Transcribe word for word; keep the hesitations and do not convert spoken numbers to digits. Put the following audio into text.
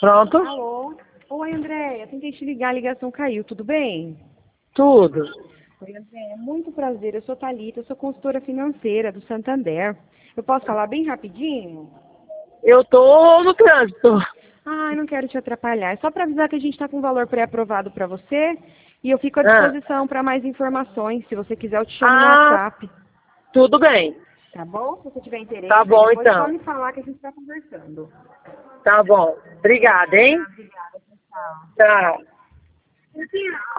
Pronto? Alô? Oi, Andréia. Tentei te ligar, a ligação caiu. Tudo bem? Tudo. Oi, Andréia. Muito prazer. Eu sou Thalita, eu sou consultora financeira do Santander. Eu posso falar bem rapidinho? Eu tô no trânsito. Ai, não quero te atrapalhar. É só para avisar que a gente está com um valor pré-aprovado para você e eu fico à Ah, disposição para mais informações. Se você quiser, eu te chamo no ah, WhatsApp. tudo bem. Tá bom? Se você tiver Tá interesse, aí bom, depois é só então. me falar que a gente está conversando. Tá bom. Obrigada, hein? Obrigada, tchau. Tchau.